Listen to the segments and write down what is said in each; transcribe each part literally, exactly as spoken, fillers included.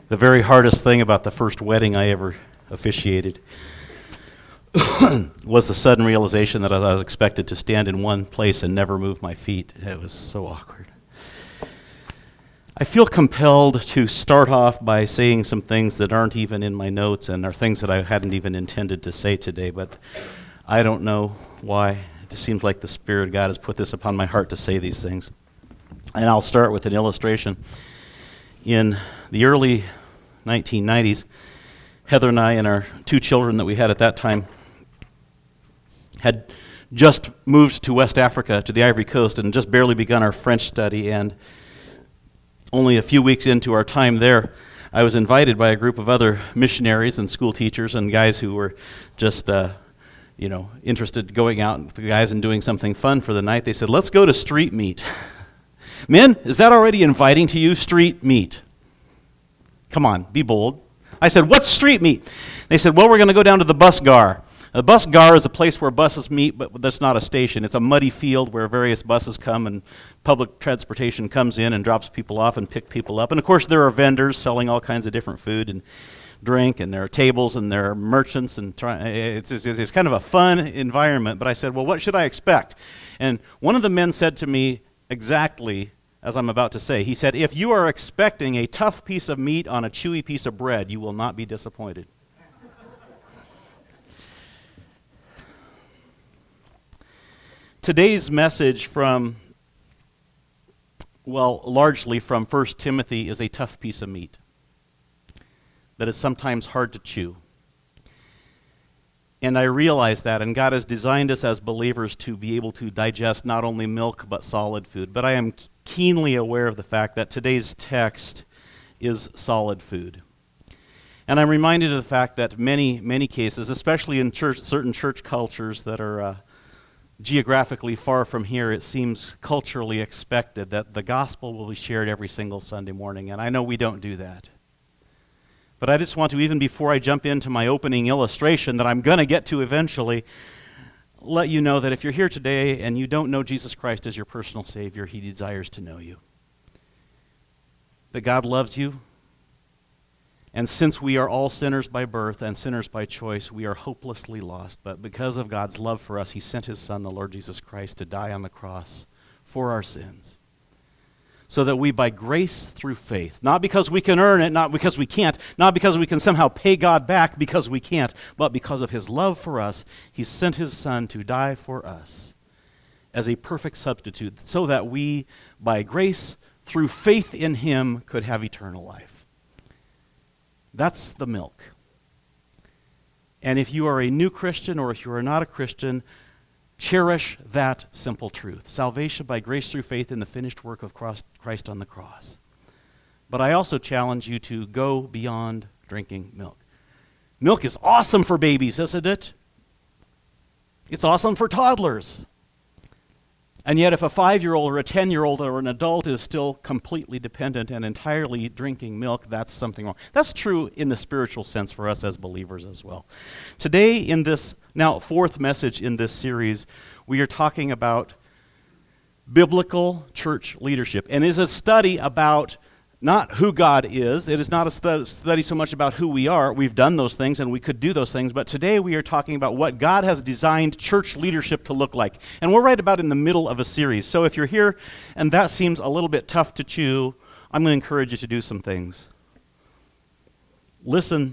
The very hardest thing about the first wedding I ever officiated was the sudden realization that I was expected to stand in one place and never move my feet. It was so awkward. I feel compelled to start off by saying some things that aren't even in my notes and are things that I hadn't even intended to say today, but I don't know why. It just seems like the Spirit of God has put this upon my heart to say these things. And I'll start with an illustration. In the early nineteen nineties, Heather and I and our two children that we had at that time had just moved to West Africa, to the Ivory Coast, and just barely begun our French study. And only a few weeks into our time there, I was invited by a group of other missionaries and school teachers and guys who were just, uh, you know, interested in going out with the guys and doing something fun for the night. They said, "Let's go to street meet." Men, is that already inviting to you, street meet? Come on, be bold. I said, "What's street meet?" They said, "Well, we're going to go down to the bus gar." A bus gar is a place where buses meet, but that's not a station. It's a muddy field where various buses come and public transportation comes in and drops people off and pick people up. And of course, there are vendors selling all kinds of different food and drink, and there are tables and there are merchants, and try, it's, it's, it's kind of a fun environment. But I said, "Well, what should I expect?" And one of the men said to me exactly as I'm about to say. He said, "If you are expecting a tough piece of meat on a chewy piece of bread, you will not be disappointed." Today's message from, well, largely from First Timothy is a tough piece of meat that is sometimes hard to chew. And I realize that, and God has designed us as believers to be able to digest not only milk but solid food. But I am keenly aware of the fact that today's text is solid food. And I'm reminded of the fact that many, many cases, especially in church, certain church cultures that are uh, geographically far from here, it seems culturally expected that the gospel will be shared every single Sunday morning. And I know we don't do that. But I just want to, even before I jump into my opening illustration that I'm going to get to eventually, let you know that if you're here today and you don't know Jesus Christ as your personal Savior, He desires to know you. That God loves you. And since we are all sinners by birth and sinners by choice, we are hopelessly lost. But because of God's love for us, He sent His Son, the Lord Jesus Christ, to die on the cross for our sins. So that we, by grace through faith, not because we can earn it, not because we can't, not because we can somehow pay God back because we can't, but because of His love for us, He sent His Son to die for us as a perfect substitute, so that we, by grace through faith in Him, could have eternal life. That's the milk. And if you are a new Christian or if you are not a Christian, cherish that simple truth. Salvation by grace through faith in the finished work of Christ on the cross. But I also challenge you to go beyond drinking milk. Milk is awesome for babies, isn't it? It's awesome for toddlers. And yet if a five-year-old or a ten-year-old or an adult is still completely dependent and entirely drinking milk, that's something wrong. That's true in the spiritual sense for us as believers as well. Today in this, now fourth message in this series, we are talking about biblical church leadership. And it is a study about not who God is. It is not a stu- study so much about who we are. We've done those things and we could do those things. But today we are talking about what God has designed church leadership to look like. And we're right about in the middle of a series. So if you're here and that seems a little bit tough to chew, I'm going to encourage you to do some things. Listen,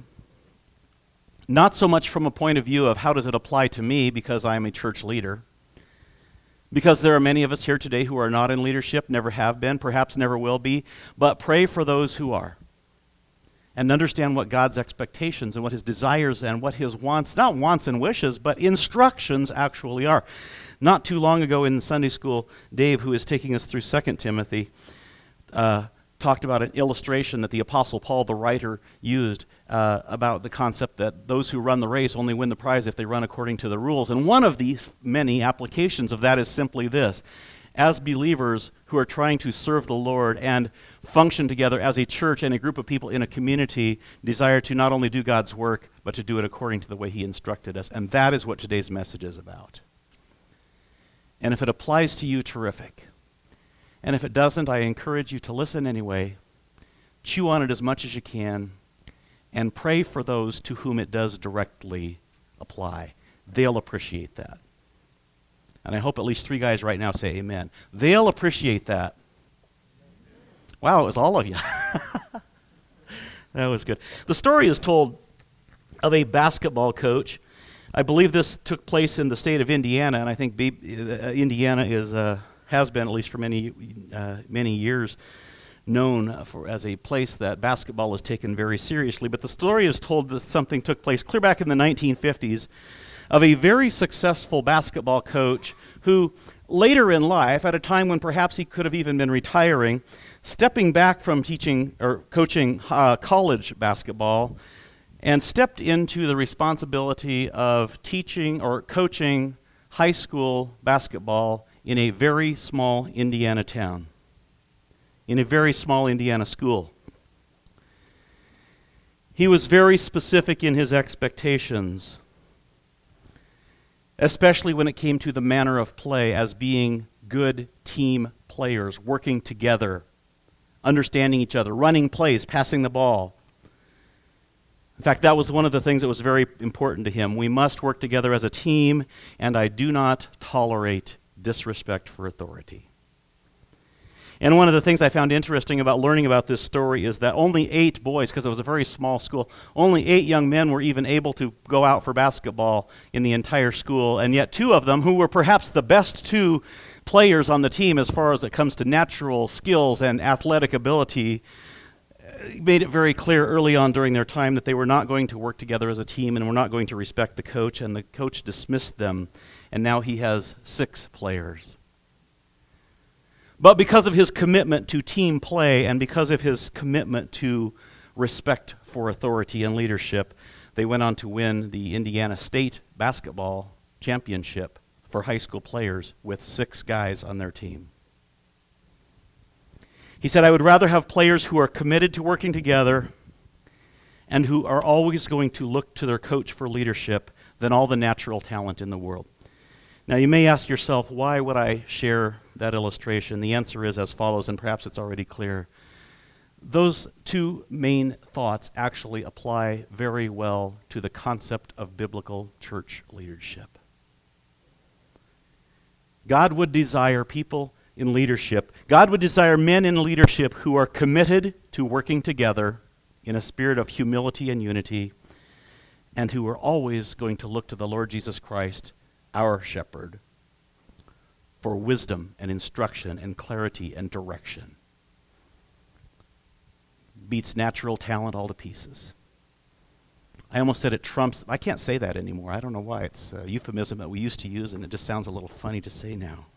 not so much from a point of view of how does it apply to me because I am a church leader. Because there are many of us here today who are not in leadership, never have been, perhaps never will be, but pray for those who are. And understand what God's expectations and what His desires and what His wants, not wants and wishes, but instructions actually are. Not too long ago in Sunday school, Dave, who is taking us through Second Timothy, uh, talked about an illustration that the Apostle Paul, the writer, used uh, about the concept that those who run the race only win the prize if they run according to the rules. And one of the many applications of that is simply this. As believers who are trying to serve the Lord and function together as a church and a group of people in a community, desire to not only do God's work, but to do it according to the way He instructed us. And that is what today's message is about. And if it applies to you, terrific. And if it doesn't, I encourage you to listen anyway, chew on it as much as you can, and pray for those to whom it does directly apply. They'll appreciate that. And I hope at least three guys right now say amen. They'll appreciate that. Wow, it was all of you. That was good. The story is told of a basketball coach. I believe this took place in the state of Indiana, and I think B- uh, Indiana is uh, has been, at least for many uh, many years, known for as a place that basketball is taken very seriously. But the story is told that something took place clear back in the nineteen fifties of a very successful basketball coach who later in life, at a time when perhaps he could have even been retiring, stepping back from teaching or coaching uh, college basketball and stepped into the responsibility of teaching or coaching high school basketball in a very small Indiana town, in a very small Indiana school. He was very specific in his expectations, especially when it came to the manner of play as being good team players, working together, understanding each other, running plays, passing the ball. In fact, that was one of the things that was very important to him. We must work together as a team, and I do not tolerate disrespect for authority. And one of the things I found interesting about learning about this story is that only eight boys, because it was a very small school, only eight young men were even able to go out for basketball in the entire school, and yet two of them, who were perhaps the best two players on the team as far as it comes to natural skills and athletic ability, made it very clear early on during their time that they were not going to work together as a team and were not going to respect the coach, and the coach dismissed them, and now he has six players. But because of his commitment to team play and because of his commitment to respect for authority and leadership, they went on to win the Indiana State Basketball Championship for high school players with six guys on their team. He said, I would rather have players who are committed to working together and who are always going to look to their coach for leadership than all the natural talent in the world. Now, you may ask yourself, why would I share that illustration? The answer is as follows, and perhaps it's already clear. Those two main thoughts actually apply very well to the concept of biblical church leadership. God would desire people in leadership. God would desire men in leadership who are committed to working together in a spirit of humility and unity, and who are always going to look to the Lord Jesus Christ, our shepherd, for wisdom and instruction and clarity and direction. Beats natural talent all to pieces. I almost said it trumps, I can't say that anymore. I don't know why. It's a euphemism that we used to use, and it just sounds a little funny to say now.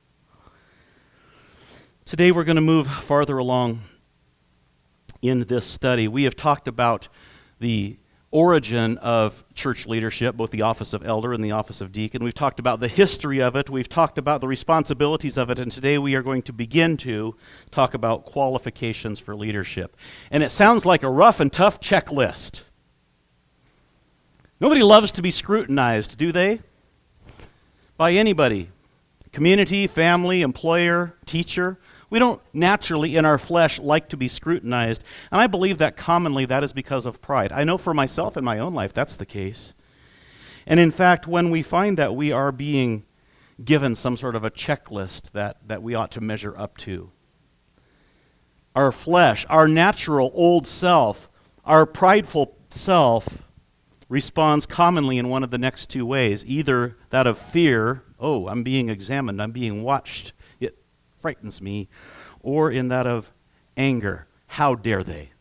Today we're going to move farther along in this study. We have talked about the origin of church leadership, both the office of elder and the office of deacon. We've talked about the history of it. We've talked about the responsibilities of it. And today we are going to begin to talk about qualifications for leadership. And it sounds like a rough and tough checklist. Nobody loves to be scrutinized, do they? By anybody. Community, family, employer, teacher. We don't naturally in our flesh like to be scrutinized, and I believe that commonly that is because of pride. I know for myself in my own life that's the case. And in fact, when we find that we are being given some sort of a checklist that, that we ought to measure up to, our flesh, our natural old self, our prideful self responds commonly in one of the next two ways, either that of fear, oh, I'm being examined, I'm being watched, frightens me, or in that of anger. How dare they?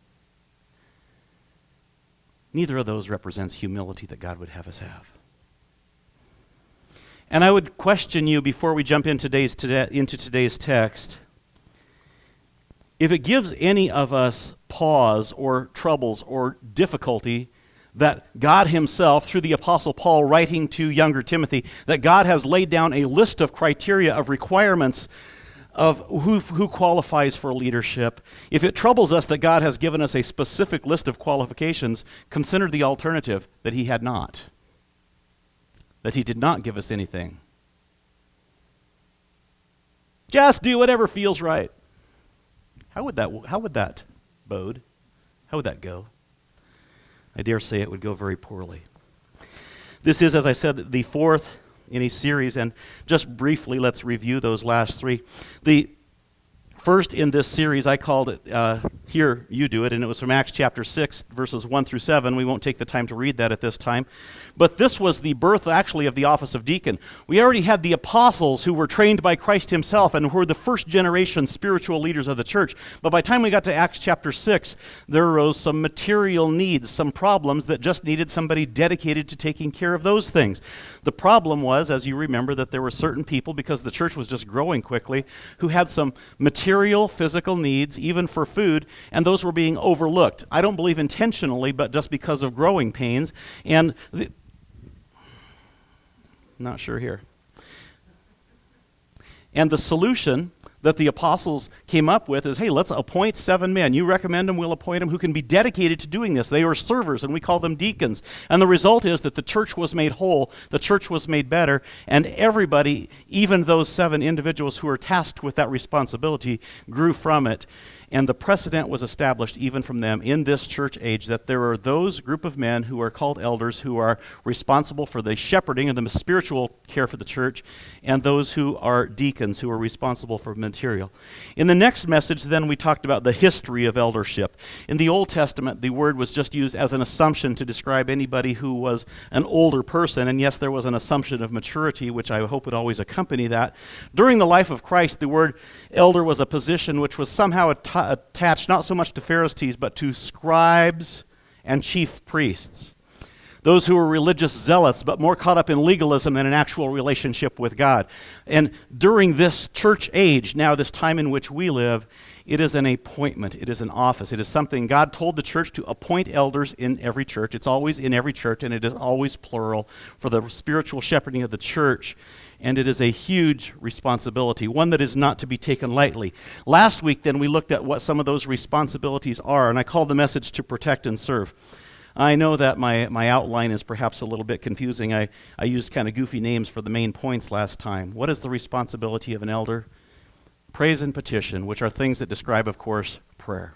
Neither of those represents humility that God would have us have. And I would question you before we jump in today's, today, into today's text, if it gives any of us pause or troubles or difficulty that God himself, through the Apostle Paul writing to younger Timothy, that God has laid down a list of criteria, of requirements of who, who qualifies for leadership. If it troubles us that God has given us a specific list of qualifications, consider the alternative, that he had not. That he did not give us anything. Just do whatever feels right. How would that, how would that bowed. How would that go? I dare say it would go very poorly. This is, as I said, the fourth in a series, and just briefly, let's review those last three. The first in this series, I called it, uh, Here You Do It, and it was from Acts chapter six, verses one through seven. We won't take the time to read that at this time. But this was the birth, actually, of the office of deacon. We already had the apostles who were trained by Christ himself and who were the first generation spiritual leaders of the church. But by the time we got to Acts chapter six, there arose some material needs, some problems that just needed somebody dedicated to taking care of those things. The problem was, as you remember, that there were certain people, because the church was just growing quickly, who had some material, physical needs, even for food, and those were being overlooked. I don't believe intentionally, but just because of growing pains. And the, not sure here. And the solution that the apostles came up with is, hey, let's appoint seven men. You recommend them, we'll appoint them, who can be dedicated to doing this. They were servers, and we call them deacons. And the result is that the church was made whole, the church was made better, and everybody, even those seven individuals who were tasked with that responsibility, grew from it. And the precedent was established even from them in this church age that there are those group of men who are called elders who are responsible for the shepherding and the spiritual care for the church, and those who are deacons who are responsible for material. In the next message, then, we talked about the history of eldership. In the Old Testament, the word was just used as an assumption to describe anybody who was an older person, and yes, there was an assumption of maturity, which I hope would always accompany that. During the life of Christ, the word elder was a position which was somehow a t- attached not so much to Pharisees, but to scribes and chief priests. Those who were religious zealots, but more caught up in legalism than an actual relationship with God. And during this church age, now this time in which we live, it is an appointment. It is an office. It is something God told the church to appoint elders in every church. It's always in every church, and it is always plural for the spiritual shepherding of the church. And it is a huge responsibility, one that is not to be taken lightly. Last week, then, we looked at what some of those responsibilities are, and I called the message to protect and serve. I know that my, my outline is perhaps a little bit confusing. I, I used kind of goofy names for the main points last time. What is the responsibility of an elder? Praise and petition, which are things that describe, of course, prayer.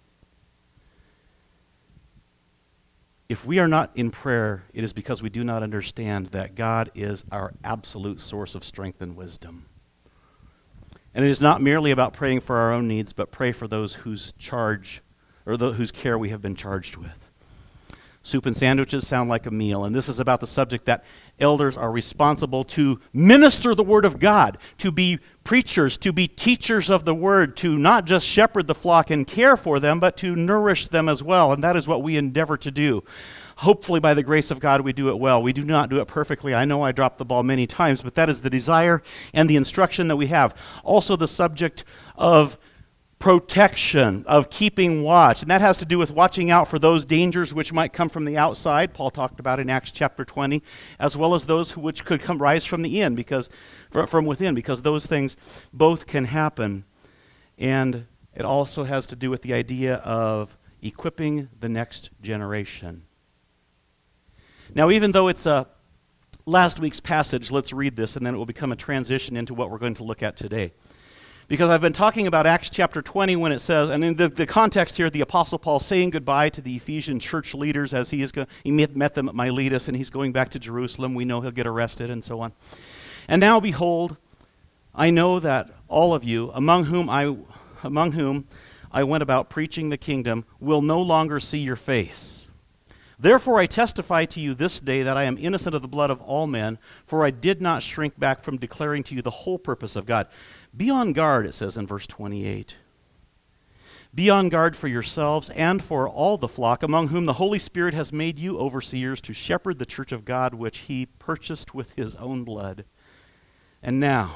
If we are not in prayer, it is because we do not understand that God is our absolute source of strength and wisdom. And it is not merely about praying for our own needs, but pray for those whose charge, or the, whose care we have been charged with. Soup and sandwiches sound like a meal, and this is about the subject that elders are responsible to minister the Word of God, to be preachers, to be teachers of the Word, to not just shepherd the flock and care for them, but to nourish them as well, and that is what we endeavor to do. Hopefully, by the grace of God, we do it well. We do not do it perfectly. I know I dropped the ball many times, but that is the desire and the instruction that we have. Also, the subject of protection, of keeping watch. And that has to do with watching out for those dangers which might come from the outside, Paul talked about in Acts chapter twenty, as well as those which could come rise from the in, because from within, because those things both can happen. And it also has to do with the idea of equipping the next generation. Now, even though it's a last week's passage, let's read this, and then it will become a transition into what we're going to look at today. Because I've been talking about Acts chapter twenty when it says, and in the, the context here, the Apostle Paul saying goodbye to the Ephesian church leaders as he is go, he met, met them at Miletus, and he's going back to Jerusalem. We know he'll get arrested and so on. And now, behold, I know that all of you, among whom I, among whom I went about preaching the kingdom, will no longer see your face. Therefore I testify to you this day that I am innocent of the blood of all men, for I did not shrink back from declaring to you the whole purpose of God. Be on guard, it says in verse twenty-eight. Be on guard for yourselves and for all the flock, among whom the Holy Spirit has made you overseers to shepherd the church of God, which he purchased with his own blood. And now,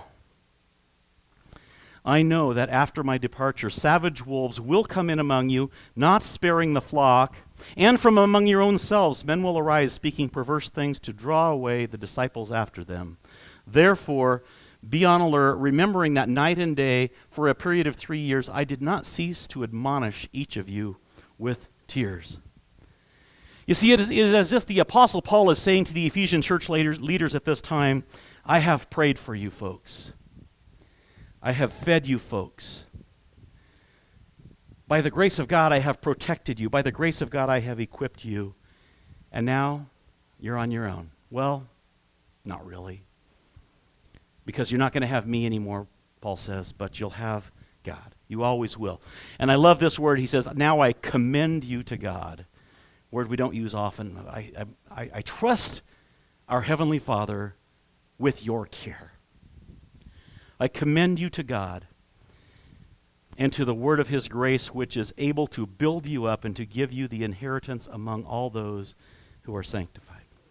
I know that after my departure, savage wolves will come in among you, not sparing the flock, and from among your own selves men will arise, speaking perverse things to draw away the disciples after them. Therefore, be on alert, remembering that night and day, for a period of three years, I did not cease to admonish each of you with tears. You see, it is, it is as if the Apostle Paul is saying to the Ephesian church leaders, leaders at this time, I have prayed for you folks. I have fed you folks. By the grace of God, I have protected you. By the grace of God, I have equipped you. And now you're on your own. Well, not really. Because you're not going to have me anymore, Paul says, but you'll have God. You always will. And I love this word. He says, now I commend you to God. Word we don't use often. I, I, I trust our Heavenly Father with your care. I commend you to God and to the word of his grace, which is able to build you up and to give you the inheritance among all those who are sanctified.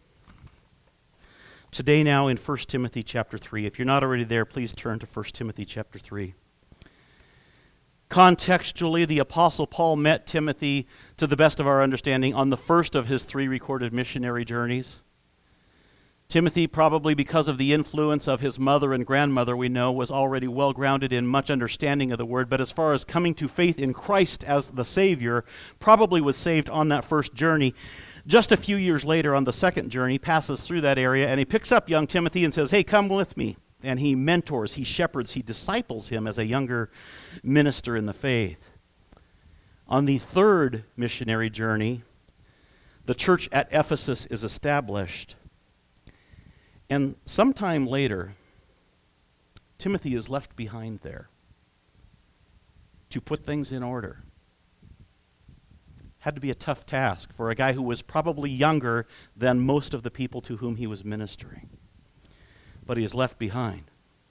Today now in First Timothy chapter three. If you're not already there, please turn to First Timothy chapter three. Contextually, the Apostle Paul met Timothy, to the best of our understanding, on the first of his three recorded missionary journeys. Timothy, probably because of the influence of his mother and grandmother, we know, was already well grounded in much understanding of the word, but as far as coming to faith in Christ as the Savior, probably was saved on that first journey. Just a few years later, on the second journey, passes through that area, and he picks up young Timothy and says, hey, come with me. And he mentors, he shepherds, he disciples him as a younger minister in the faith. On the third missionary journey, the church at Ephesus is established. And sometime later, Timothy is left behind there to put things in order. Had to be a tough task for a guy who was probably younger than most of the people to whom he was ministering. But he is left behind.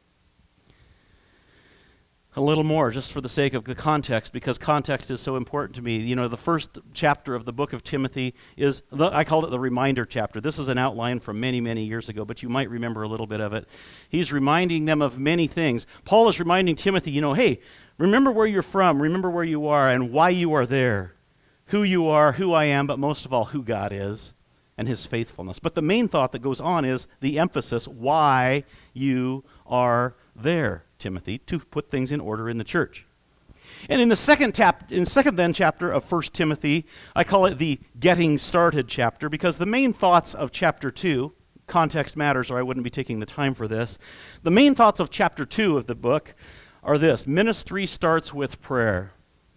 A little more, just for the sake of the context, because context is so important to me. You know, the first chapter of the book of Timothy is, the, I called it the reminder chapter. This is an outline from many, many years ago, but you might remember a little bit of it. He's reminding them of many things. Paul is reminding Timothy, you know, hey, remember where you're from, remember where you are, and why you are there, who you are, who I am, but most of all, who God is and his faithfulness. But the main thought that goes on is the emphasis, why you are there, Timothy, to put things in order in the church. And in the second tap, in second then chapter of First Timothy, I call it the getting started chapter, because the main thoughts of chapter two, context matters or I wouldn't be taking the time for this, the main thoughts of chapter two of the book are this: ministry starts with prayer.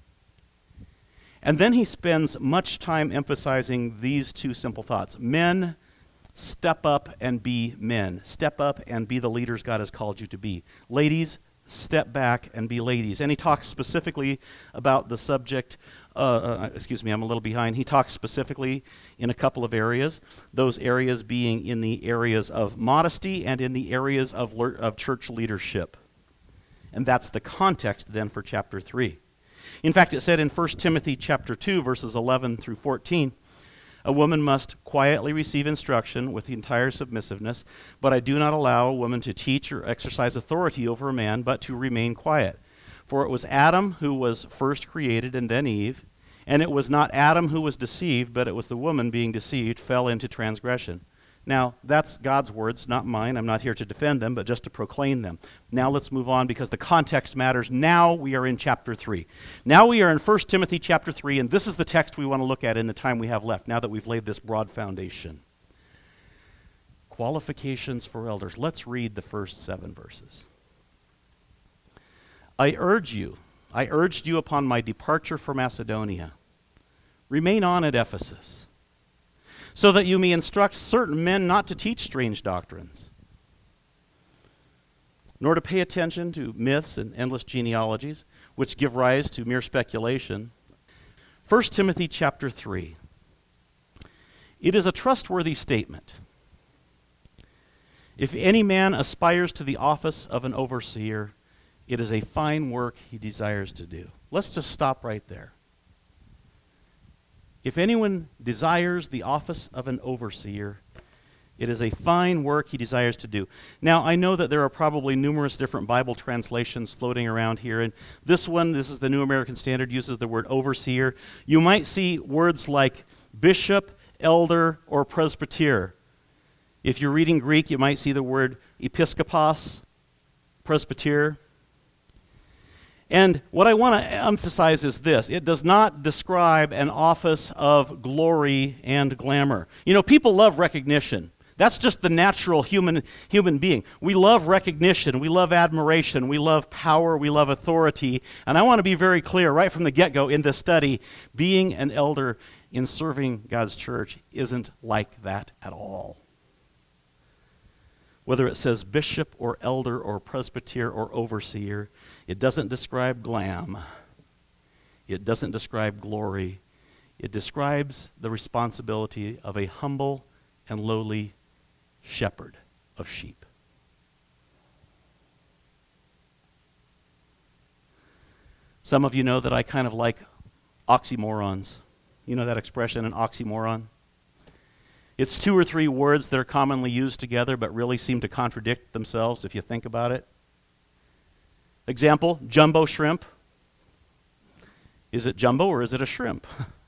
And then he spends much time emphasizing these two simple thoughts. Men, step up and be men. Step up and be the leaders God has called you to be. Ladies, step back and be ladies. And he talks specifically about the subject, uh, uh, excuse me, I'm a little behind. He talks specifically in a couple of areas, those areas being in the areas of modesty and in the areas of, le- of church leadership. And that's the context then for chapter three. In fact, it said in First Timothy chapter two, verses eleven through fourteen, a woman must quietly receive instruction with the entire submissiveness, but I do not allow a woman to teach or exercise authority over a man, but to remain quiet. For it was Adam who was first created and then Eve, and it was not Adam who was deceived, but it was the woman being deceived, fell into transgression. Now, that's God's words, not mine. I'm not here to defend them, but just to proclaim them. Now let's move on because the context matters. Now we are in chapter three. Now we are in First Timothy chapter three, and this is the text we want to look at in the time we have left, now that we've laid this broad foundation. Qualifications for elders. Let's read the first seven verses. I urge you, I urged you upon my departure for Macedonia. Remain on at Ephesus, so that you may instruct certain men not to teach strange doctrines, nor to pay attention to myths and endless genealogies, which give rise to mere speculation. First Timothy chapter three. It is a trustworthy statement. If any man aspires to the office of an overseer, it is a fine work he desires to do. Let's just stop right there. If anyone desires the office of an overseer, it is a fine work he desires to do. Now, I know that there are probably numerous different Bible translations floating around here, and this one, this is the New American Standard, uses the word overseer. You might see words like bishop, elder, or presbyter. If you're reading Greek, you might see the word episkopos, presbyter. And what I want to emphasize is this: it does not describe an office of glory and glamour. You know, people love recognition. That's just the natural human human being. We love recognition, we love admiration, we love power, we love authority. And I want to be very clear right from the get-go in this study, being an elder in serving God's church isn't like that at all. Whether it says bishop or elder or presbyter or overseer, it doesn't describe glam. It doesn't describe glory. It describes the responsibility of a humble and lowly shepherd of sheep. Some of you know that I kind of like oxymorons. You know that expression, an oxymoron? It's two or three words that are commonly used together but really seem to contradict themselves if you think about it. Example, jumbo shrimp. Is it jumbo or is it a shrimp?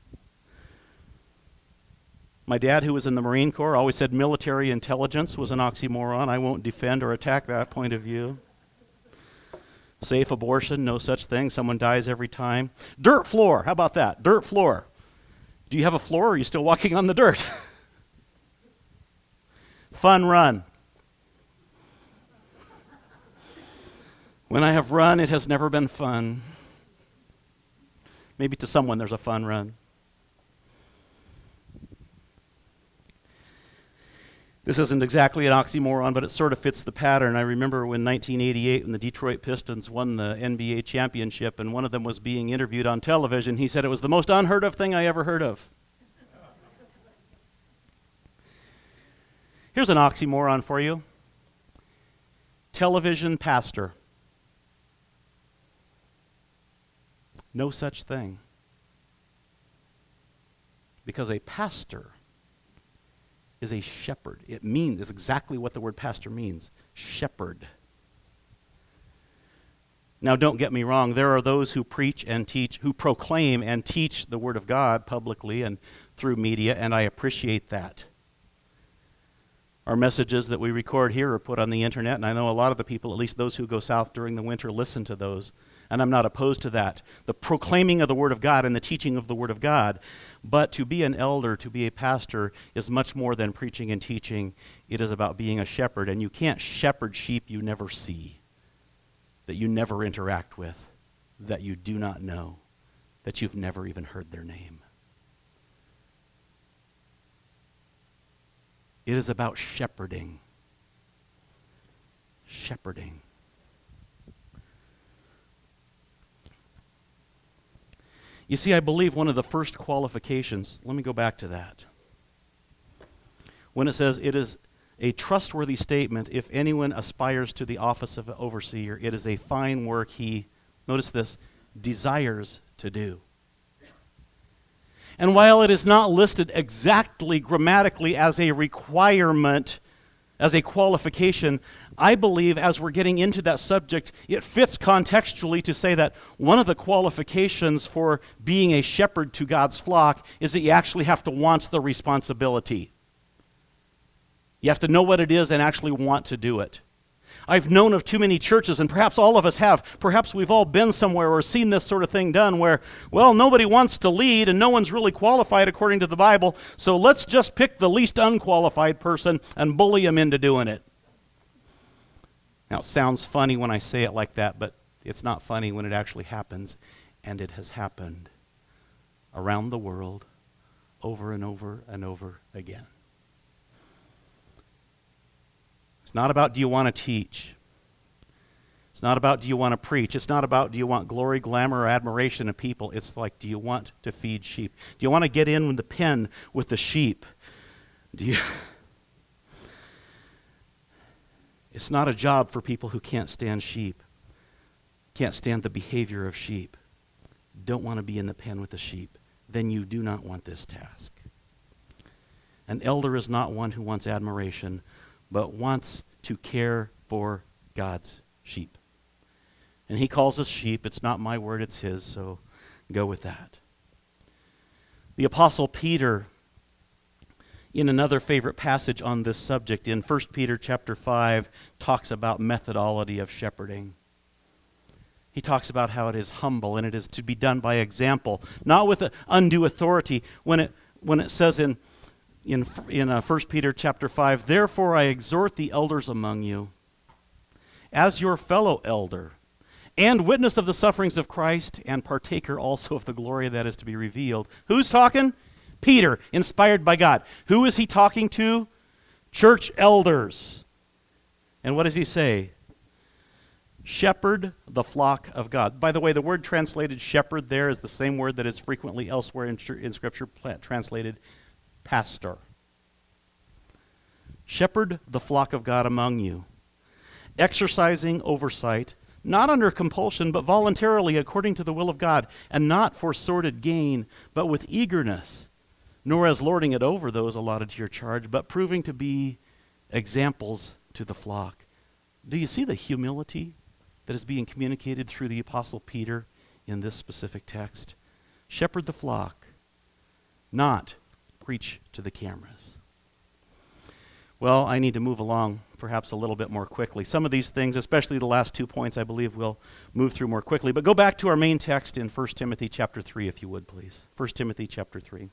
My dad, who was in the Marine Corps, always said military intelligence was an oxymoron. I won't defend or attack that point of view. Safe abortion, no such thing. Someone dies every time. Dirt floor, how about that? Dirt floor. Do you have a floor or are you still walking on the dirt? Fun run. When I have run, it has never been fun. Maybe to someone there's a fun run. This isn't exactly an oxymoron, but it sort of fits the pattern. I remember when nineteen eighty-eight, when the Detroit Pistons won the N B A championship, and one of them was being interviewed on television, he said it was the most unheard of thing I ever heard of. Here's an oxymoron for you. Television pastor. No such thing. Because a pastor is a shepherd. It means, is exactly what the word pastor means, shepherd. Now don't get me wrong, there are those who preach and teach, who proclaim and teach the word of God publicly and through media, and I appreciate that. Our messages that we record here are put on the internet, and I know a lot of the people, at least those who go south during the winter, listen to those. And I'm not opposed to that. The proclaiming of the Word of God and the teaching of the Word of God. But to be an elder, to be a pastor, is much more than preaching and teaching. It is about being a shepherd. And you can't shepherd sheep you never see, that you never interact with, that you do not know, that you've never even heard their name. It is about shepherding. Shepherding. You see, I believe one of the first qualifications, let me go back to that. When it says it is a trustworthy statement if anyone aspires to the office of an overseer, it is a fine work he, notice this, desires to do. And while it is not listed exactly grammatically as a requirement, as a qualification, I believe as we're getting into that subject, it fits contextually to say that one of the qualifications for being a shepherd to God's flock is that you actually have to want the responsibility. You have to know what it is and actually want to do it. I've known of too many churches, and perhaps all of us have, perhaps we've all been somewhere or seen this sort of thing done where, well, nobody wants to lead and no one's really qualified according to the Bible, so let's just pick the least unqualified person and bully them into doing it. Now, it sounds funny when I say it like that, but it's not funny when it actually happens, and it has happened around the world over and over and over again. It's not about do you want to teach. It's not about do you want to preach. It's not about do you want glory, glamour, or admiration of people. It's like, do you want to feed sheep? Do you want to get in with the pen with the sheep? Do you... It's not a job for people who can't stand sheep, can't stand the behavior of sheep, don't want to be in the pen with the sheep. Then you do not want this task. An elder is not one who wants admiration, but wants to care for God's sheep. And he calls us sheep. It's not my word, it's his, so go with that. The Apostle Peter, in another favorite passage on this subject, in First Peter chapter five, talks about methodology of shepherding. He talks about how it is humble and it is to be done by example, not with undue authority. When it when it says in in in uh, First Peter chapter five, therefore I exhort the elders among you, as your fellow elder, and witness of the sufferings of Christ, and partaker also of the glory that is to be revealed. Who's talking? Peter, inspired by God. Who is he talking to? Church elders. And what does he say? Shepherd the flock of God. By the way, the word translated shepherd there is the same word that is frequently elsewhere in, in Scripture translated pastor. Shepherd the flock of God among you, exercising oversight, not under compulsion, but voluntarily according to the will of God, and not for sordid gain, but with eagerness, nor as lording it over those allotted to your charge, but proving to be examples to the flock. Do you see the humility that is being communicated through the Apostle Peter in this specific text? Shepherd the flock, not preach to the cameras. Well, I need to move along perhaps a little bit more quickly. Some of these things, especially the last two points, I believe we'll move through more quickly. But go back to our main text in First Timothy chapter three, if you would, please. First Timothy chapter three.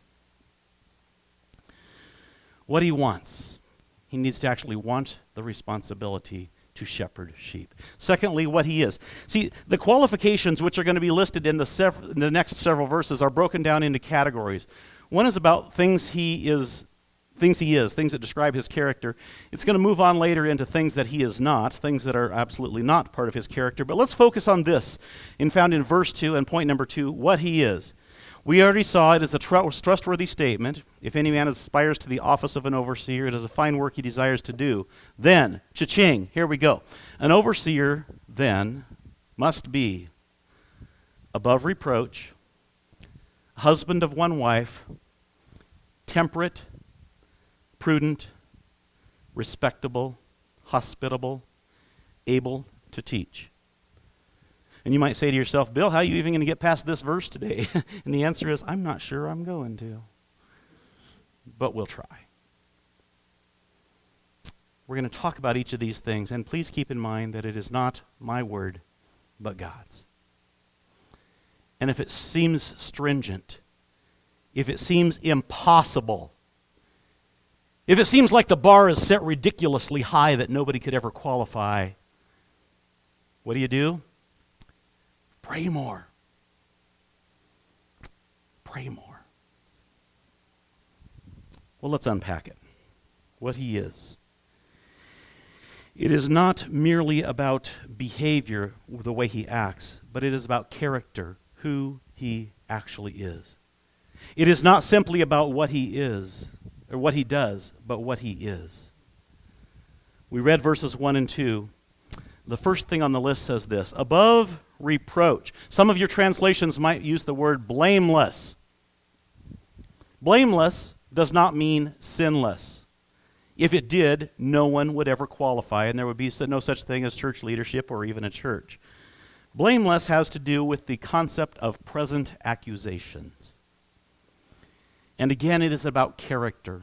What he wants. He needs to actually want the responsibility to shepherd sheep. Secondly, what he is. See, the qualifications which are going to be listed in the, sev- in the next several verses are broken down into categories. One is about things he is Things he is, things that describe his character. It's going to move on later into things that he is not, things that are absolutely not part of his character. But let's focus on this, in found in verse two and point number two, what he is. We already saw it as a tr- trustworthy statement. If any man aspires to the office of an overseer, it is a fine work he desires to do. Then, cha-ching, here we go. An overseer, then, must be above reproach, husband of one wife, temperate, prudent, respectable, hospitable, able to teach. And you might say to yourself, Bill, how are you even going to get past this verse today? And the answer is, I'm not sure I'm going to. But we'll try. We're going to talk about each of these things, and please keep in mind that it is not my word, but God's. And if it seems stringent, if it seems impossible, if it seems like the bar is set ridiculously high that nobody could ever qualify, what do you do? Pray more. Pray more. Well, let's unpack it. What he is. It is not merely about behavior, the way he acts, but it is about character, who he actually is. It is not simply about what he is, or what he does, but what he is. We read verses one and two. The first thing on the list says this, above reproach. Some of your translations might use the word blameless. Blameless does not mean sinless. If it did, no one would ever qualify, and there would be no such thing as church leadership or even a church. Blameless has to do with the concept of present accusations. And again, it is about character.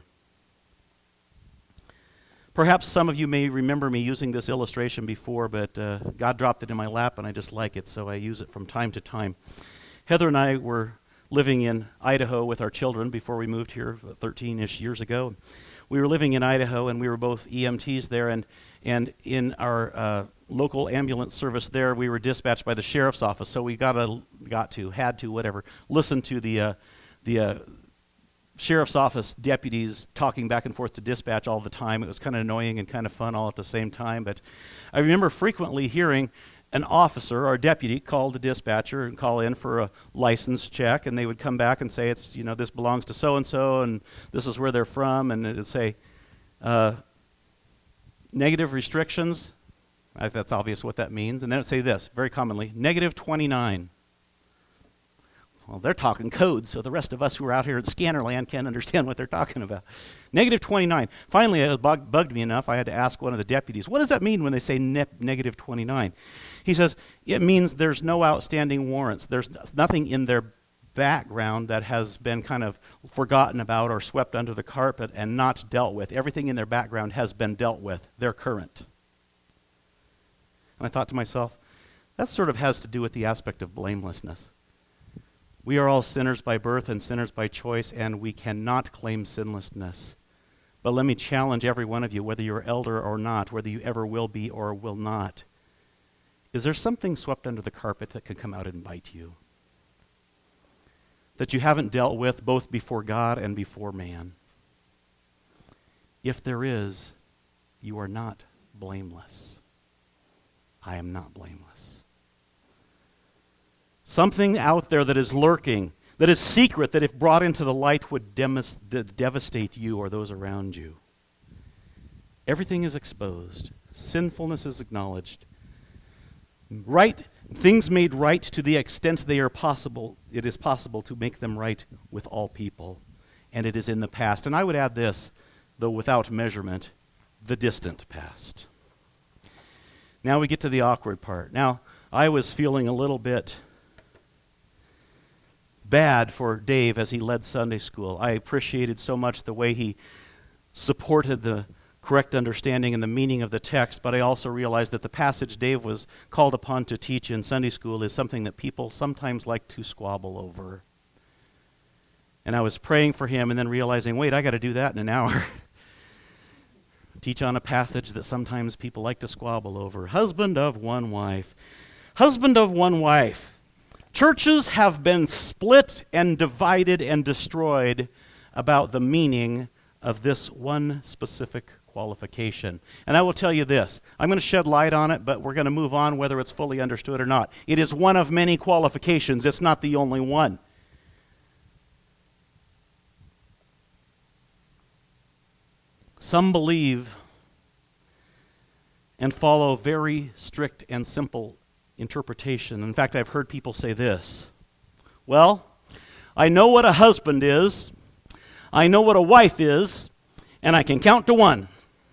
Perhaps some of you may remember me using this illustration before, but uh, God dropped it in my lap and I just like it, so I use it from time to time. Heather and I were living in Idaho with our children before we moved here thirteen-ish years ago. We were living in Idaho and we were both E M Ts there, and, and in our uh, local ambulance service there, we were dispatched by the sheriff's office, so we got to, got to had to, whatever, listen to the uh, the uh, sheriff's office deputies talking back and forth to dispatch all the time. It was kind of annoying and kind of fun all at the same time. But I remember frequently hearing an officer or a deputy call the dispatcher and call in for a license check, and they would come back and say, "It's, you know, this belongs to so-and-so, and this is where they're from," and it would say, uh, negative restrictions. I think that's obvious what that means. And then it would say this, very commonly, negative twenty-nine. Well, they're talking code, so the rest of us who are out here in Scannerland can't understand what they're talking about. Negative twenty-nine. Finally, it bug- bugged me enough, I had to ask one of the deputies, what does that mean when they say ne- negative twenty-nine? He says, it means there's no outstanding warrants. There's nothing in their background that has been kind of forgotten about or swept under the carpet and not dealt with. Everything in their background has been dealt with. They're current. And I thought to myself, that sort of has to do with the aspect of blamelessness. We are all sinners by birth and sinners by choice, and we cannot claim sinlessness But let me challenge every one of you, whether you're elder or not, whether you ever will be or will not. Is there something swept under the carpet that could come out and bite you? That you haven't dealt with both before God and before man? If there is, you are not blameless. I am not blameless. Something out there that is lurking, that is secret, that if brought into the light would demis- devastate you or those around you. Everything is exposed. Sinfulness is acknowledged. Right, things made right to the extent they are possible, it is possible to make them right with all people. And it is in the past. And I would add this, though without measurement, the distant past. Now we get to the awkward part. Now, I was feeling a little bit bad for Dave as he led Sunday school. I appreciated so much the way he supported the correct understanding and the meaning of the text, but I also realized that the passage Dave was called upon to teach in Sunday school is something that people sometimes like to squabble over. And I was praying for him and then realizing, wait, I got to do that in an hour. Teach on a passage that sometimes people like to squabble over. Husband of one wife. Husband of one wife. Churches have been split and divided and destroyed about the meaning of this one specific qualification. And I will tell you this, I'm going to shed light on it, but we're going to move on whether it's fully understood or not. It is one of many qualifications. It's not the only one. Some believe and follow very strict and simple interpretation. In fact, I've heard people say this, well, I know what a husband is, I know what a wife is, and I can count to one.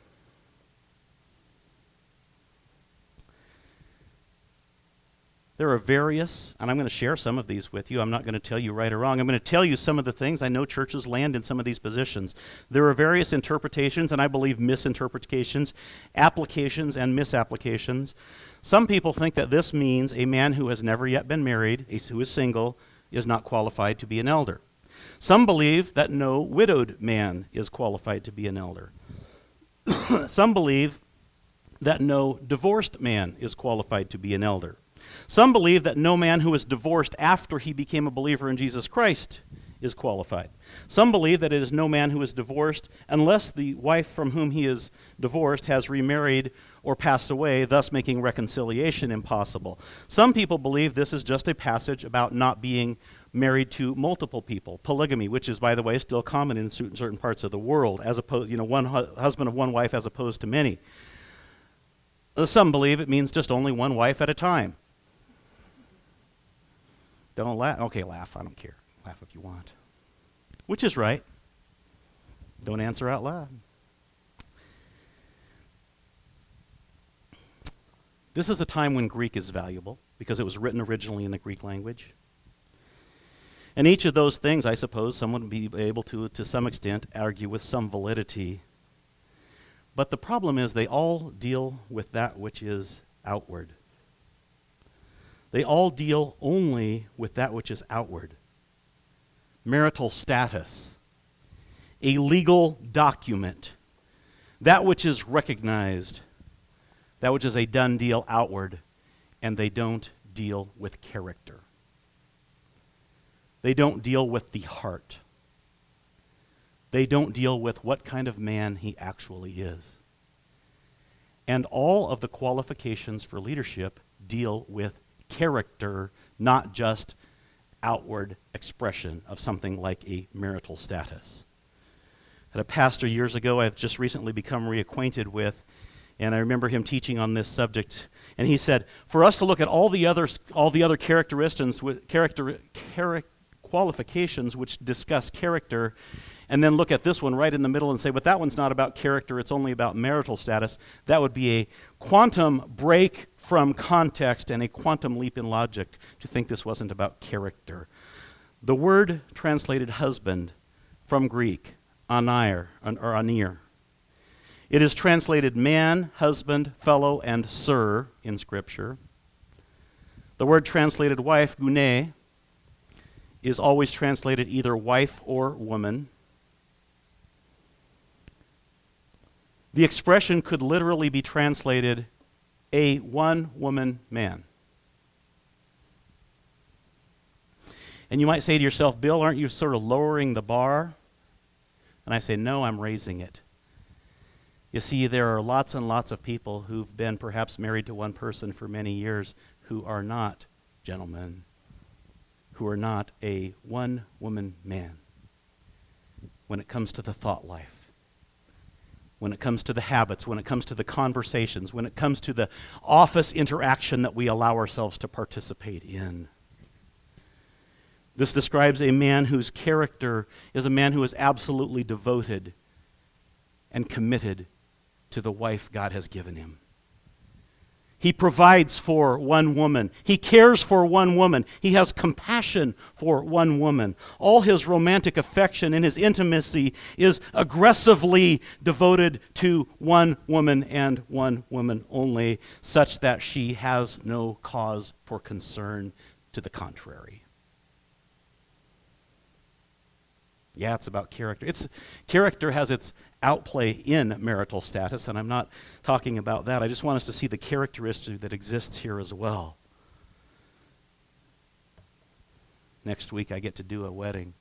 There are various, and I'm going to share some of these with you. I'm not going to tell you right or wrong. I'm going to tell you some of the things. I know churches land in some of these positions. There are various interpretations, and I believe misinterpretations, applications, and misapplications. Some people think that this means a man who has never yet been married, who is single, is not qualified to be an elder. Some believe that no widowed man is qualified to be an elder. Some believe that no divorced man is qualified to be an elder. Some believe that no man who is divorced after he became a believer in Jesus Christ is qualified. Some believe that it is no man who is divorced unless the wife from whom he is divorced has remarried or passed away, thus making reconciliation impossible. Some people believe this is just a passage about not being married to multiple people, polygamy, which is, by the way, still common in certain parts of the world, as opposed, you know, one hu- husband of one wife as opposed to many. Some believe it means just only one wife at a time. Don't laugh. Okay, laugh. I don't care. Laugh if you want. Which is right. Don't answer out loud. This is a time when Greek is valuable because it was written originally in the Greek language. And each of those things, I suppose, someone would be able to, to some extent, argue with some validity. But the problem is they all deal with that which is outward. They all deal only with that which is outward. Marital status, a legal document, that which is recognized, that which is a done deal outward, and they don't deal with character. They don't deal with the heart. They don't deal with what kind of man he actually is. And all of the qualifications for leadership deal with character, not just outward expression of something like a marital status. I had a pastor years ago I've just recently become reacquainted with, and I remember him teaching on this subject, and he said, for us to look at all the other all the other characteristics, character, char- qualifications which discuss character, and then look at this one right in the middle and say, but that one's not about character, it's only about marital status, that would be a quantum break from context and a quantum leap in logic to think this wasn't about character. The word translated husband from Greek, anir, or anir. It is translated man, husband, fellow, and sir in Scripture. The word translated wife, gune, is always translated either wife or woman. The expression could literally be translated a one-woman man. And you might say to yourself, Bill, aren't you sort of lowering the bar? And I say, no, I'm raising it. You see, there are lots and lots of people who've been perhaps married to one person for many years who are not gentlemen, who are not a one-woman man when it comes to the thought life, when it comes to the habits, when it comes to the conversations, when it comes to the office interaction that we allow ourselves to participate in. This describes a man whose character is a man who is absolutely devoted and committed to the wife God has given him. He provides for one woman. He cares for one woman. He has compassion for one woman. All his romantic affection and his intimacy is aggressively devoted to one woman and one woman only, such that she has no cause for concern to the contrary. Yeah, it's about character. It's character has its outplay in marital status, and I'm not talking about that. I just want us to see the characteristic that exists here as well. Next week I get to do a wedding.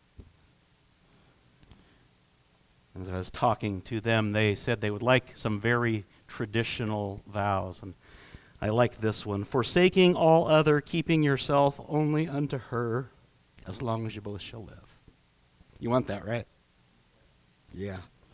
As I was talking to them, they said they would like some very traditional vows, and I like this one. Forsaking all other, keeping yourself only unto her, as long as you both shall live. You want that, right? Yeah.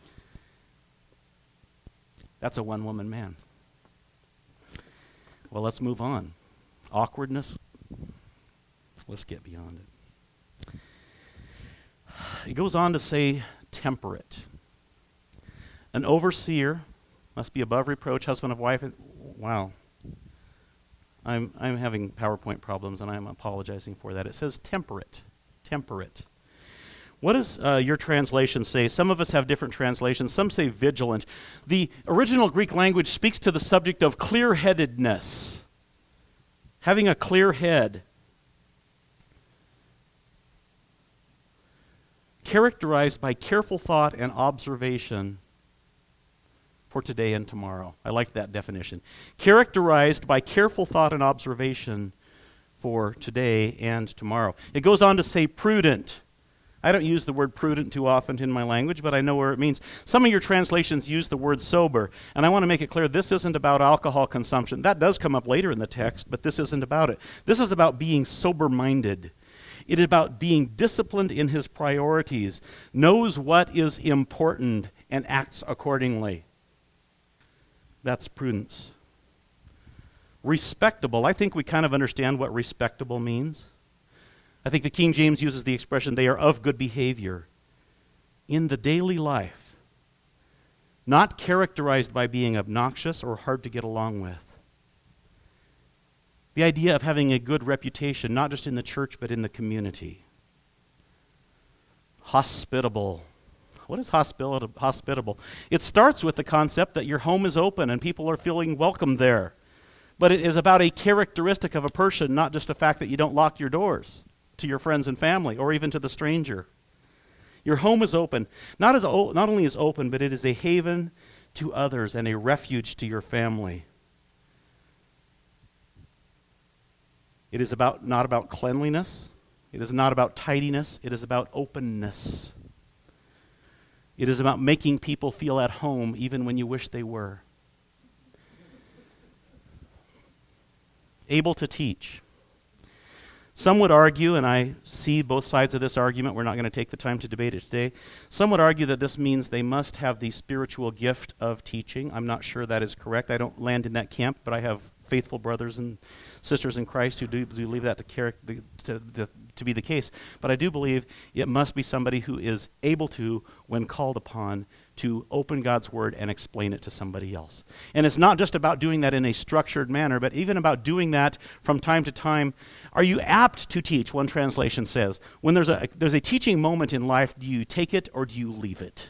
That's a one-woman man. Well, let's move on. Awkwardness. Let's get beyond it. It goes on to say temperate. An overseer must be above reproach, husband of wife. Wow. I'm I'm having PowerPoint problems, and I'm apologizing for that. It says temperate. Temperate. What does uh, your translation say? Some of us have different translations. Some say vigilant. The original Greek language speaks to the subject of clear-headedness, having a clear head, characterized by careful thought and observation for today and tomorrow. I like that definition. Characterized by careful thought and observation for today and tomorrow. It goes on to say prudent. I don't use the word prudent too often in my language, but I know where it means. Some of your translations use the word sober, and I want to make it clear this isn't about alcohol consumption. That does come up later in the text, but this isn't about it. This is about being sober-minded. It is about being disciplined in his priorities, knows what is important, and acts accordingly. That's prudence. Respectable. I think we kind of understand what respectable means. I think the King James uses the expression, they are of good behavior in the daily life, not characterized by being obnoxious or hard to get along with. The idea of having a good reputation, not just in the church, but in the community. Hospitable. What is hospitable? It starts with the concept that your home is open and people are feeling welcome there. But it is about a characteristic of a person, not just the fact that you don't lock your doors to your friends and family, or even to the stranger. Your home is open. Not, as o- not only is open, but it is a haven to others and a refuge to your family. It is about not about cleanliness. It is not about tidiness. It is about openness. It is about making people feel at home even when you wish they were. Able to teach. Some would argue, and I see both sides of this argument, we're not going to take the time to debate it today. Some would argue that this means they must have the spiritual gift of teaching. I'm not sure that is correct. I don't land in that camp, but I have faithful brothers and sisters in Christ who do, do believe that to, char- to, to, to be the case. But I do believe it must be somebody who is able to, when called upon, to open God's Word and explain it to somebody else. And it's not just about doing that in a structured manner, but even about doing that from time to time. Are you apt to teach? One translation says, when there's a there's a teaching moment in life, do you take it or do you leave it?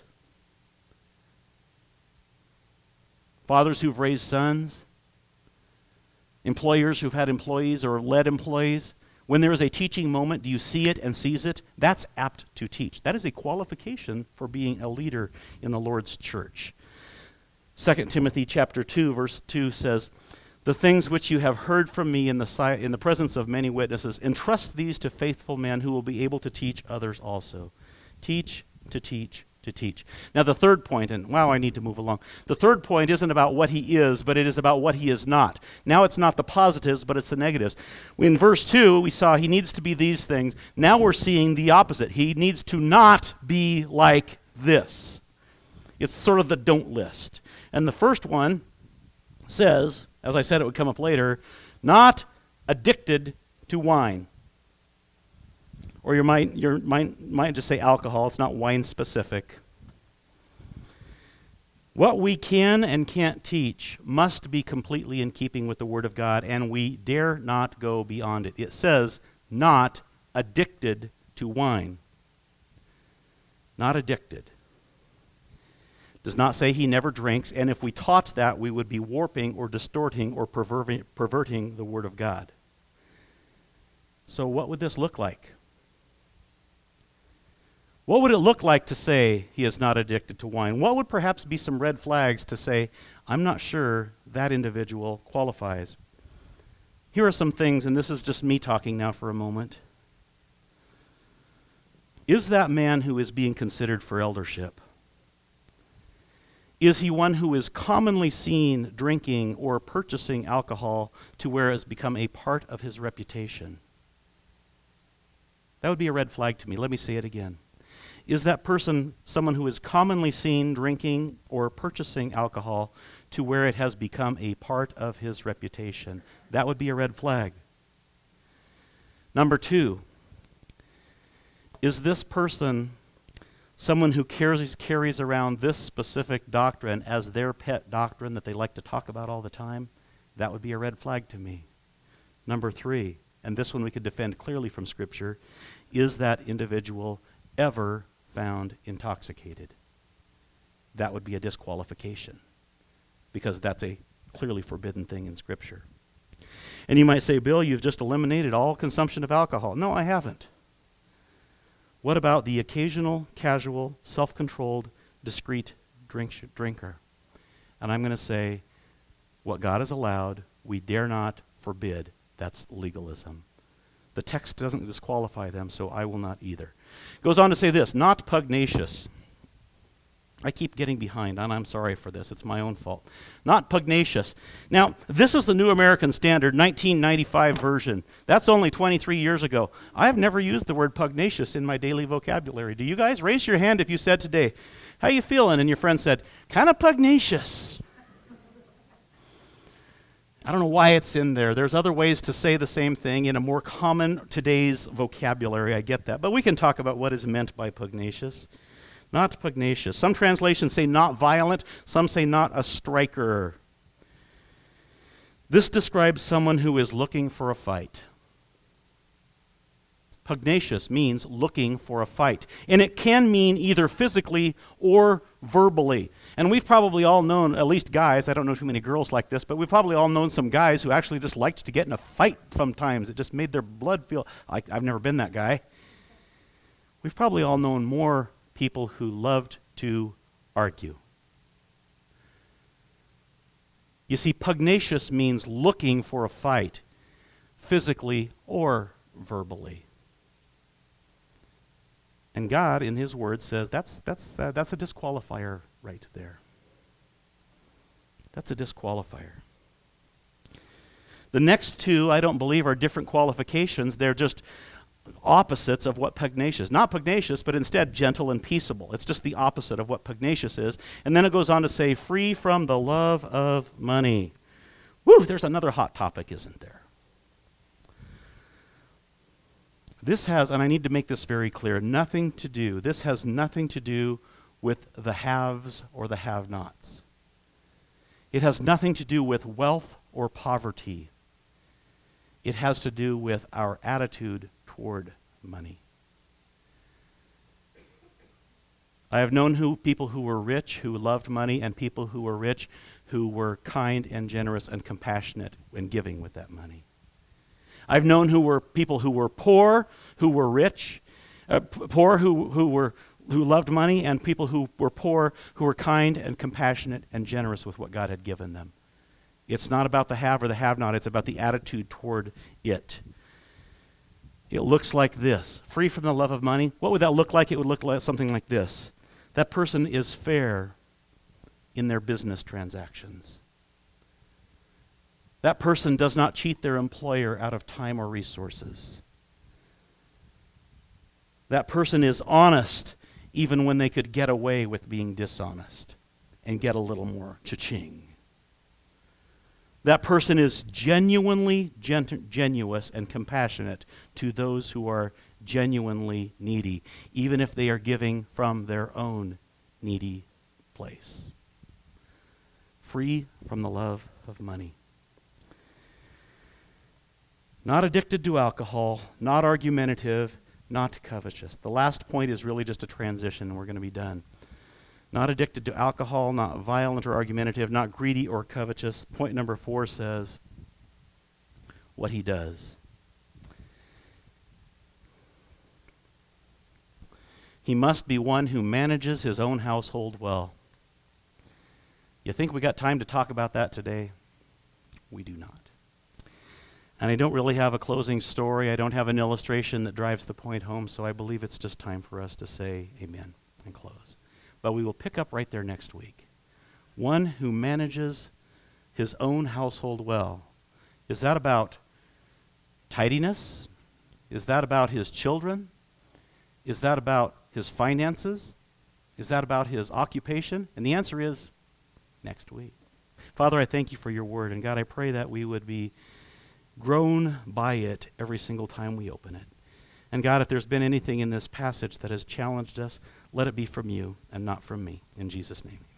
Fathers who've raised sons, employers who've had employees or led employees, when there is a teaching moment, do you see it and seize it? That's apt to teach. That is a qualification for being a leader in the Lord's church. Second Timothy chapter two, verse two says, "The things which you have heard from me in the si- in the presence of many witnesses, entrust these to faithful men who will be able to teach others also." Teach, to teach, to teach. Now the third point, and wow, I need to move along. The third point isn't about what he is, but it is about what he is not. Now it's not the positives, but it's the negatives. In verse two, we saw he needs to be these things. Now we're seeing the opposite. He needs to not be like this. It's sort of the don't list. And the first one says, as I said, it would come up later, not addicted to wine. Or you might, you might, might just say alcohol. It's not wine specific. What we can and can't teach must be completely in keeping with the Word of God, and we dare not go beyond it. It says, not addicted to wine. Not addicted. Does not say he never drinks, and if we taught that, we would be warping or distorting or perverting, perverting the Word of God. So what would this look like? What would it look like to say he is not addicted to wine? What would perhaps be some red flags to say, I'm not sure that individual qualifies? Here are some things, and this is just me talking now for a moment. Is that man who is being considered for eldership? Is he one who is commonly seen drinking or purchasing alcohol to where it has become a part of his reputation? That would be a red flag to me. Let me say it again. Is that person someone who is commonly seen drinking or purchasing alcohol to where it has become a part of his reputation? That would be a red flag. Number two, is this person someone who carries, carries around this specific doctrine as their pet doctrine that they like to talk about all the time? That would be a red flag to me. Number three, and this one we could defend clearly from Scripture, is that individual ever found intoxicated? That would be a disqualification, because that's a clearly forbidden thing in Scripture. And you might say, Bill, you've just eliminated all consumption of alcohol. No, I haven't. What about the occasional, casual, self-controlled, discreet drink, drinker? And I'm going to say, what God has allowed, we dare not forbid. That's legalism. The text doesn't disqualify them, so I will not either. Goes on to say this, not pugnacious. I keep getting behind, and I'm sorry for this. It's my own fault. Not pugnacious. Now, this is the New American Standard, nineteen ninety-five version. That's only twenty-three years ago. I have never used the word pugnacious in my daily vocabulary. Do you guys? Raise your hand if you said today, how you feeling? And your friend said, kind of pugnacious. I don't know why it's in there. There's other ways to say the same thing in a more common today's vocabulary. I get that. But we can talk about what is meant by pugnacious. Not pugnacious. Some translations say not violent. Some say not a striker. This describes someone who is looking for a fight. Pugnacious means looking for a fight. And it can mean either physically or verbally. And we've probably all known, at least guys, I don't know too many girls like this, but we've probably all known some guys who actually just liked to get in a fight sometimes. It just made their blood feel like, I've never been that guy. We've probably all known more people who loved to argue. You see, pugnacious means looking for a fight, physically or verbally. And God, in His Word, says that's that's uh, that's a disqualifier right there. That's a disqualifier. The next two, I don't believe, are different qualifications. They're just opposites of what pugnacious. Not pugnacious, but instead gentle and peaceable. It's just the opposite of what pugnacious is. And then it goes on to say, free from the love of money. Woo, there's another hot topic, isn't there? This has, and I need to make this very clear, nothing to do, this has nothing to do with the haves or the have-nots. It has nothing to do with wealth or poverty. It has to do with our attitude toward money. I have known who people who were rich, who loved money, and people who were rich, who were kind and generous and compassionate in giving with that money. I've known who were people who were poor, who were rich, uh, p- poor who who were who loved money and people who were poor, who were kind and compassionate and generous with what God had given them. It's not about the have or the have-not. It's about the attitude toward it. It looks like this. Free from the love of money. What would that look like? It would look like something like this. That person is fair in their business transactions. That person does not cheat their employer out of time or resources. That person is honest even when they could get away with being dishonest and get a little more cha-ching. That person is genuinely gen- genuous and compassionate to those who are genuinely needy, even if they are giving from their own needy place. Free from the love of money. Not addicted to alcohol, not argumentative, not covetous. The last point is really just a transition, and we're going to be done. Not addicted to alcohol, not violent or argumentative, not greedy or covetous. Point number four says what he does. He must be one who manages his own household well. You think we got time to talk about that today? We do not. And I don't really have a closing story. I don't have an illustration that drives the point home, so I believe it's just time for us to say amen and close. But we will pick up right there next week. One who manages his own household well. Is that about tidiness? Is that about his children? Is that about his finances? Is that about his occupation? And the answer is next week. Father, I thank you for your word. And God, I pray that we would be grown by it every single time we open it. And God, if there's been anything in this passage that has challenged us, let it be from you and not from me. In Jesus' name.